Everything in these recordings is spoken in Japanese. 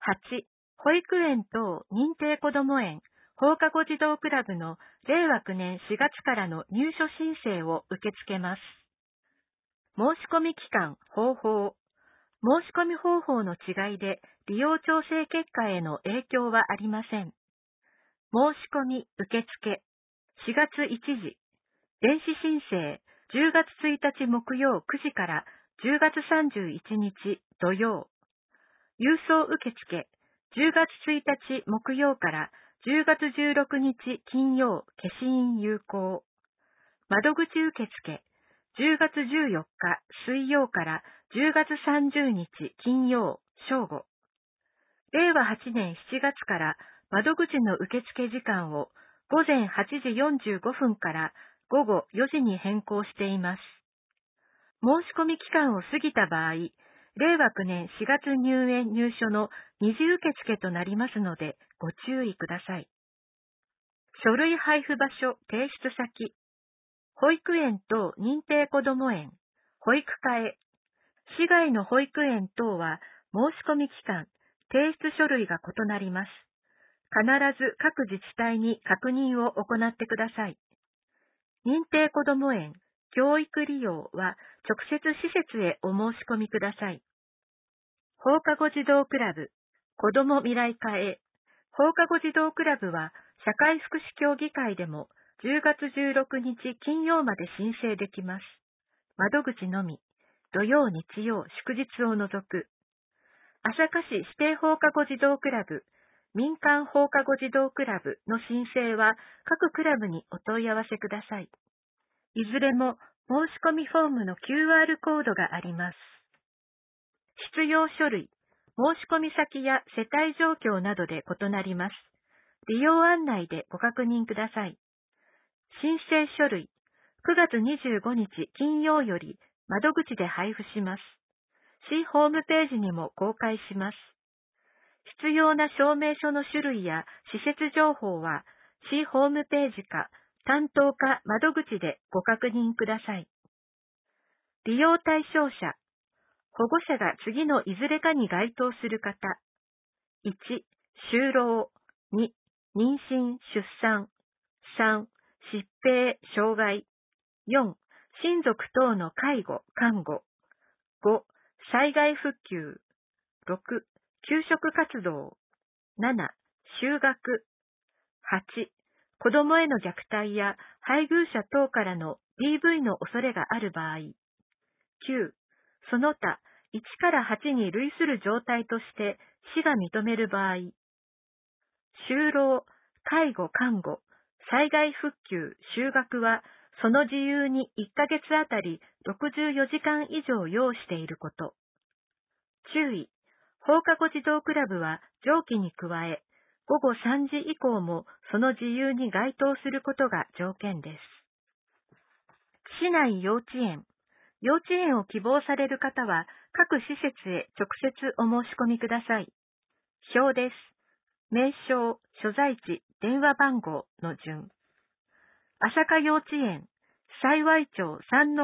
8、保育園等認定こども園、放課後児童クラブの令和9年4月からの入所申請を受け付けます。申し込み期間、方法。申し込み方法の違いで利用調整結果への影響はありません。申し込み受付。4月1時。電子申請。10月1日木曜9時から10月31日土曜。郵送受付。10月1日木曜から10月16日金曜消印有効。窓口受付。10月14日水曜から10月30日金曜正午。令和8年7月から窓口の受付時間を午前8時45分から午後4時に変更しています。申し込み期間を過ぎた場合、令和9年4月入園入所の二次受付となりますのでご注意ください。書類配布場所提出先。保育園等認定こども園、保育課へ。市外の保育園等は申し込み期間、提出書類が異なります。必ず各自治体に確認を行ってください。認定こども園、教育利用は直接施設へお申し込みください。放課後児童クラブ、子ども未来課へ。放課後児童クラブは社会福祉協議会でも10月16日金曜まで申請できます。窓口のみ、土曜日曜祝日を除く。朝霞市指定放課後児童クラブ、民間放課後児童クラブの申請は各クラブにお問い合わせください。いずれも申し込みフォームの QR コードがあります。必要書類、申し込み先や世帯状況などで異なります。利用案内でご確認ください。申請書類、9月25日金曜より窓口で配布します。市ホームページにも公開します。必要な証明書の種類や施設情報は市ホームページか担当課窓口でご確認ください。利用対象者、保護者が次のいずれかに該当する方。1、就労。2、妊娠、出産。3、疾病、障害。4、親族等の介護、看護。5、災害復旧。6、給食活動。7、就学。8、子供への虐待や配偶者等からの DV の恐れがある場合。9、その他1から8に類する状態として市が認める場合。就労、介護・看護、災害復旧・就学はその自由に1ヶ月あたり64時間以上要していること。注意、放課後児童クラブは上記に加え、午後3時以降もその自由に該当することが条件です。市内幼稚園。幼稚園を希望される方は各施設へ直接お申し込みください。表です。名称、所在地、電話番号の順。朝霞幼稚園、幸町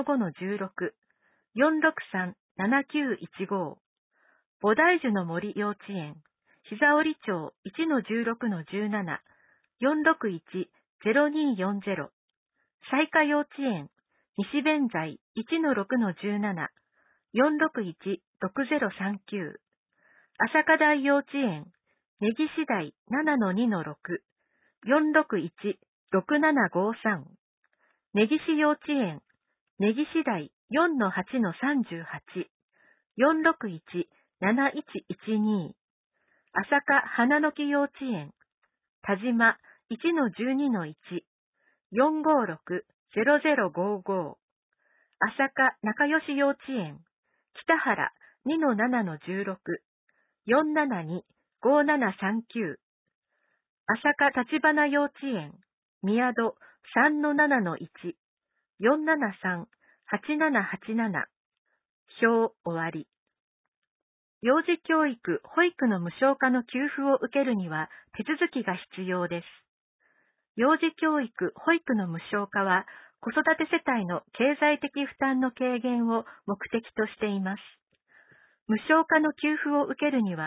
3-5-16、463-7915。菩提樹の森幼稚園、膝折町 1-16-17、461-0240。彩華幼稚園、西弁財 1-6-17、461-6039。朝霞台幼稚園、根岸台 7-2-6、461-6753。根岸幼稚園、根岸台 4-8-38、461-7112。朝霞花の木幼稚園、田島 1-12-1、456-0055。朝霞仲良し幼稚園、北原 2-7-16、472-5739。朝霞立花幼稚園、宮戸 3-7-1、473-8787。表終わり。幼児教育・保育の無償化の給付を受けるには手続きが必要です。幼児教育・保育の無償化は子育て世帯の経済的負担の軽減を目的としています。無償化の給付を受けるには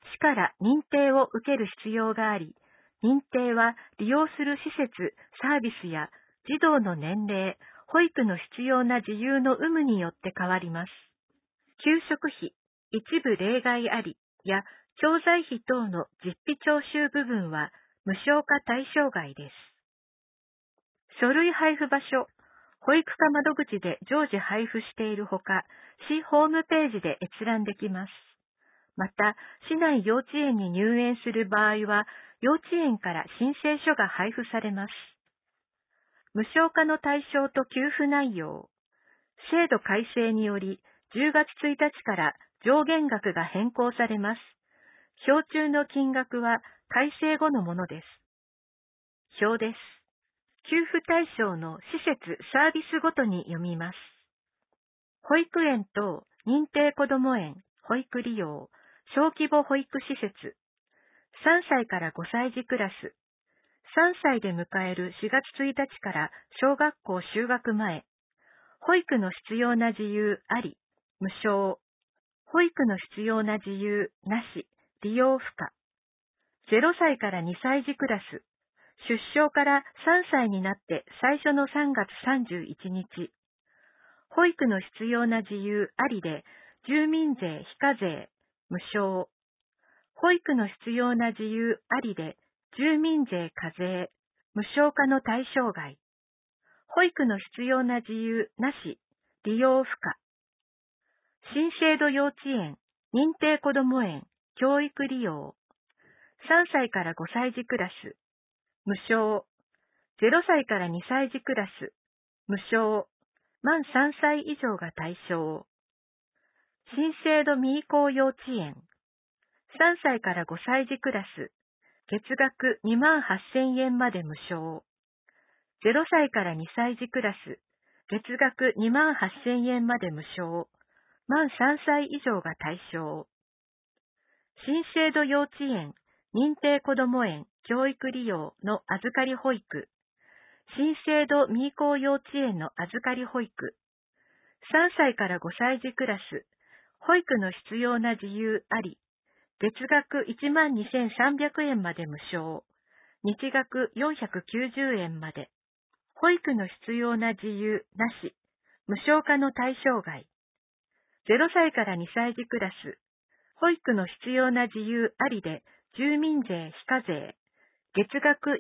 市から認定を受ける必要があり、認定は利用する施設、サービスや児童の年齢、保育の必要な自由の有無によって変わります。給食費、一部例外ありや教材費等の実費徴収部分は無償化対象外です。書類配布場所、保育課窓口で常時配布しているほか、市ホームページで閲覧できます。また、市内幼稚園に入園する場合は、幼稚園から申請書が配布されます。無償化の対象と給付内容。制度改正により、10月1日から上限額が変更されます。表中の金額は改正後のものです。表です。給付対象の施設・サービスごとに読みます。保育園等認定こども園、保育利用、小規模保育施設、3歳から5歳児クラス、3歳で迎える4月1日から小学校就学前、保育の必要な自由あり、無償、保育の必要な自由なし、利用不可、0歳から2歳児クラス、出生から3歳になって最初の3月31日、保育の必要な自由ありで、住民税非課税、無償。保育の必要な自由ありで、住民税課税、無償化の対象外。保育の必要な自由なし、利用不可。新制度幼稚園、認定こども園、教育利用。3歳から5歳児クラス、無償。0歳から2歳児クラス、無償。満3歳以上が対象。新制度未移行幼稚園。3歳から5歳児クラス。月額28,000円まで無償。0歳から2歳児クラス。月額28,000円まで無償。満3歳以上が対象。新制度幼稚園、認定こども園、教育利用の預かり保育。新制度未移行幼稚園の預かり保育。3歳から5歳児クラス。保育の必要な自由あり。月額12,300円まで無償。日額490円まで。保育の必要な自由なし。無償化の対象外。0歳から2歳児クラス。保育の必要な自由ありで、住民税非課税。月額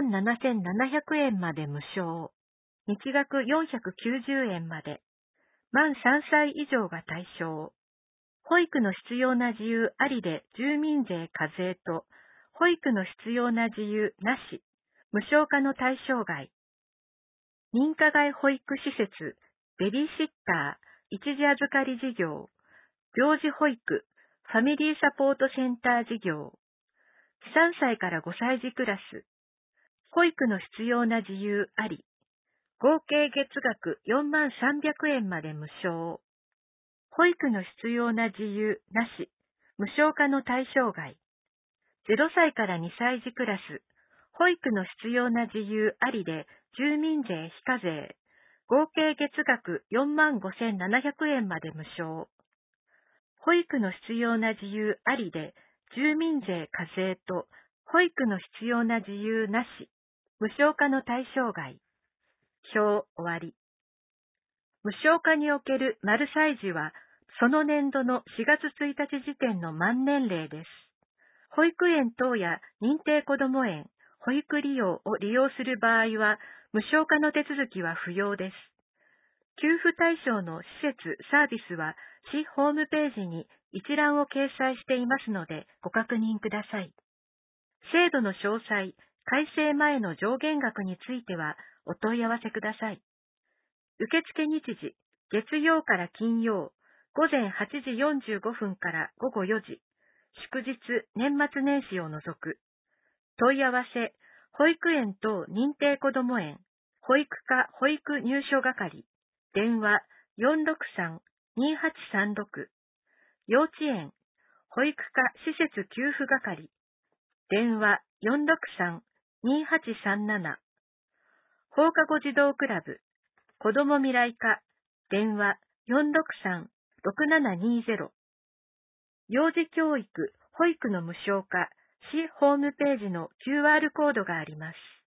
17,700円まで無償。日額490円まで。満3歳以上が対象。保育の必要な自由ありで住民税課税と、保育の必要な自由なし、無償化の対象外。認可外保育施設、ベビーシッター、一時預かり事業、病児保育、ファミリーサポートセンター事業、3歳から5歳児クラス、保育の必要な自由あり、合計月額43,000円まで無償。保育の必要な自由なし、無償化の対象外。0歳から2歳児クラス、保育の必要な自由ありで住民税非課税。合計月額45,700円まで無償。保育の必要な自由ありで住民税課税と、保育の必要な自由なし、無償化の対象外。表終わり。無償化における丸歳児は、その年度の4月1日時点の満年齢です。保育園等や認定こども園、保育利用を利用する場合は、無償化の手続きは不要です。給付対象の施設・サービスは、市ホームページに一覧を掲載していますので、ご確認ください。制度の詳細、改正前の上限額については、お問い合わせください。受付日時、月曜から金曜、午前8時45分から午後4時、祝日、年末年始を除く。問い合わせ、保育園等認定こども園、保育課保育入所係、電話463-2836、幼稚園、保育課施設給付係、電話463-2837、放課後児童クラブ、子ども未来課、電話463-6720、幼児教育保育の無償化、市ホームページの QR コードがあります。